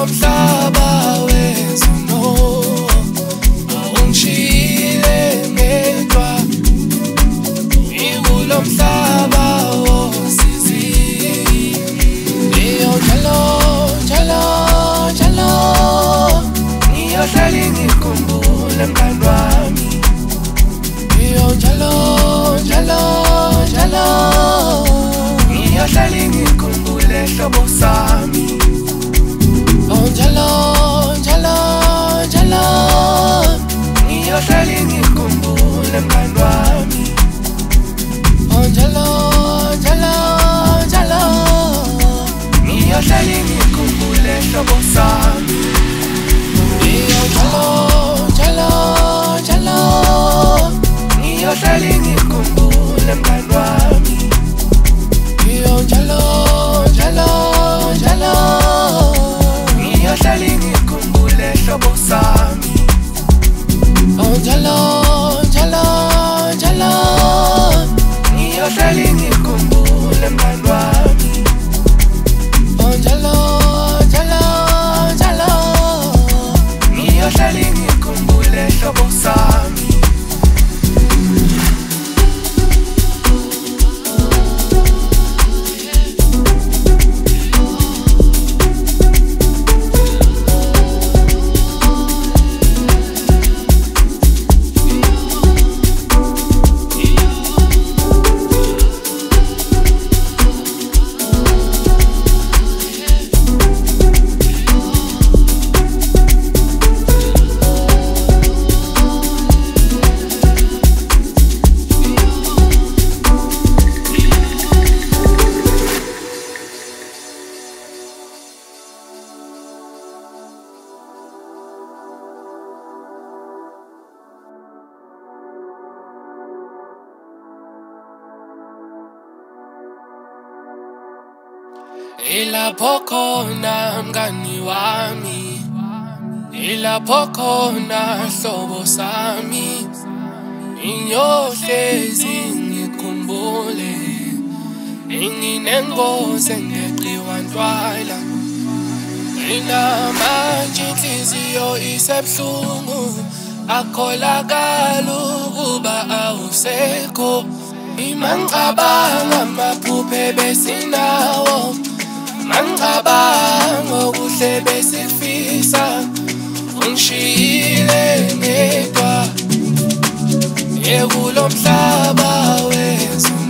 Yekulomhlaba wesono awungishile ngedwa Yekulomhlaba wosizi njalo njalo njalo ngiyohlala ngikhumbule mngani wami njalo njalo njalo ngiyohlala ngikhumbule hlobo sami njalo njalo njalo ngiyohlala ngikhumbule mngani wami njalo njalo njalo ngiyohlala ngikhumbule hlobo sami njalo njalo njalo ngiyohlala ngikhumbule mngani wami njalo njalo njalo ngiyohlala ngikhumbule hlobo sami njalo njalo njalo ngiyohlala ngikhumbule mngani wami njalo njalo njalo ngiyohlala ngikhumbule hlobo sami Ilapho khona mngani wami Ilapho khona hlobo sami Ngiyohlezi ngikhumbule Nginengozi engeqiwa ntwala Inamanje inhliziyo isebuhlungu Akholakala ukuba awusekho Imangicabanga amaphupho ebesinawo Mangicabanga okuhle besikufisa Ungishiyile ngedwa Yekulomhlaba wesono